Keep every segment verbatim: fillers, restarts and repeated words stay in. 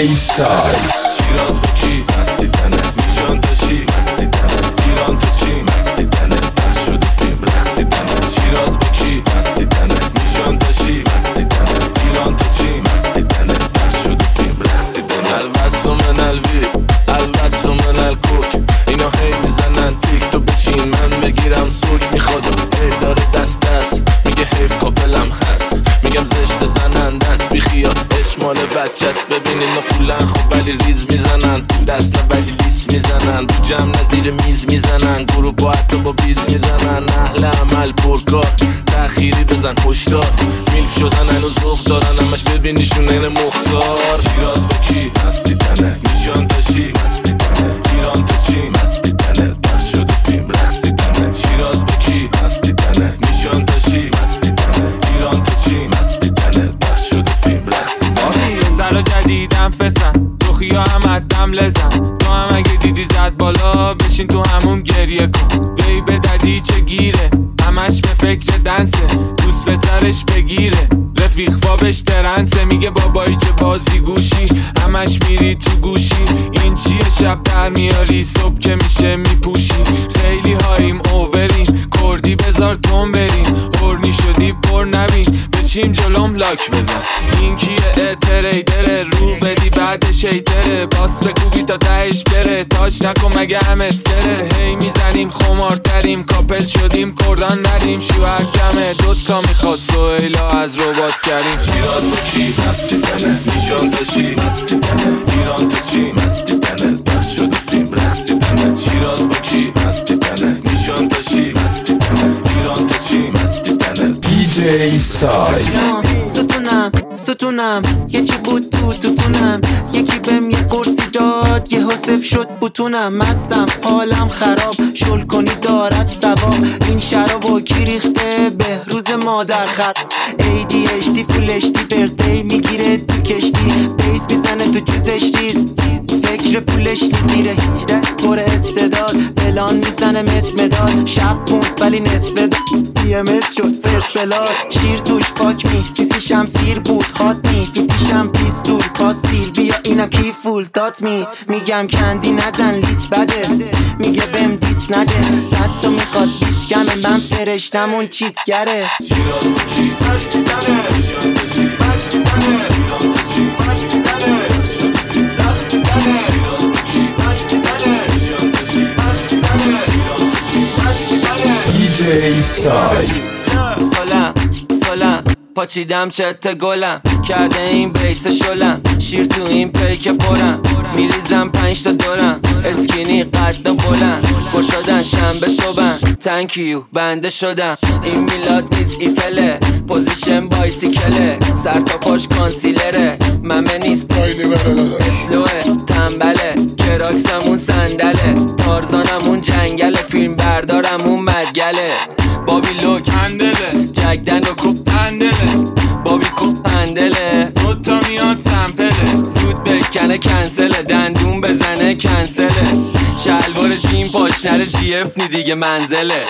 جی سای شیراز با کی مستی تنه نشان داشی مستی تنه ایران تو چی مستی تنه پخش شده فیلم رقصی تنه شیراز با کی مستی تنه نشان داشی مستی تنه ایران تو چی مستی تنه پخش شده فیلم رقصی تنه الوصف من الوی الوصف من الکوک اینا هی میزنن تیک تو بشین من بگیرم سوک میخوادم هی داره دست دست میگه حیف کاپلم هست میگم زشت زنن دست بیخیال اشمال بچهست ببین اینا فولن خوب ولی ریز میزنن تو دست نه ولی لیس میزنن تو جمع نظیر میز میزنن گروه با حتی با بیز میزنن اهل عمل پرکار تأخیری بزن هشدار میلف شدن هنو ذوق دارن همش ببینیشون این مختار شیراز با کی مستی تنه نشان داشی مستی تنه ایران تو چی مستی تنه پخش شده فیلم رقصی تنه شیراز با کی مستی تنه نشان داشی مستی تنه ایران تو چی مستی تنه پخش شده فیلم رقصی تنه سرا جدیدم فسن روخیا هم عدم لزن تو هم اگه دیدی زد بالا بشین تو همون گریه کن بی به ددی چه گیره همش به فکر دنسه دوست پسرش بگیره رفیق بابش ترنسه میگه بابایی چه بازی گوشی همش میری تو گوشی این چیه شب در میاری صبح که میشه میپوشی خیلی هاییم اووریم کردی بذار تون بریم هرنی شدی پر نبین بچیم جلوم لاک بزن این کیه تریدره رو بدی بعد شیطره باس بکوبی تا تهش بره تاج نکن مگه هم استره هی میزنیم خمارتریم کاپل شدیم کردان نریم شوهر کمه دوتا میخواد سویلا از ربات کریم شیراز با کی مستی تنه نشان داشی مستی تنه ایران تو چی مستی تنه پخش شده فیلم رقصی تنه شیراز با کی مستی تنه نشان داشی مستی تنه ایران تو چی مستی تنه دی جی سای ستونم ستونم یه چی بود تو توتونم یکی بهم یه قرصی داد یه حسف شد بوتونم مستم حالم خراب شل کنی دارد ثواب این شرابو کی ریخته به روز مادر خط ای دی اچ دی فول اچ دی برتی میگیره تو کشتی بیس میزنه تو جوزش چیز فکر پولش نیزیره پر استعداد بلان میزنه مثل مداد شب موند ولی نصف داد پی ام اس شد فرست بلاد شیر توش فاک می سیسی شمسیر بود خات می فیتیشم پیستول پاستیل بیا اینم کی فول دات می میگم کندی نزن لیست بده میگه بهم دیس نده صد تا میخواد بیس کمه من فرشتمون چیتگره دی جی سای سلام سلام پاچیدم چت گلم کرده این بیس شلم شیر تو این پیک پرم میریزم پنج تا دورم اسکینی قد و بلند گشادن شنبه صبحم تنکیو بنده شدم این میلاد نیست ایفله پوزیشن بایسیکله سر تا پاش کانسیلره ممه نیست اسلوه تنبله کراکسمون صندله تارزانمون جنگله فیلم بردارمون مدگله بابی لوک هندله جگدن و کوب هندله بابی کوب هندله دوتا میاد سمپله زود بکنه کنسله دندون بزنه کنسله شلوار جیم پاش نره جی اف نی دیگه منزله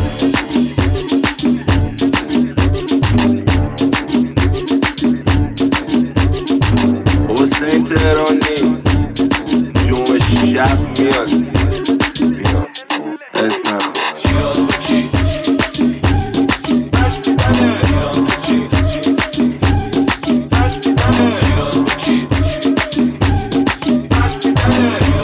حسین تهرانی جمعه شب میاد میاد اسم شیراز با کی شیراز با کی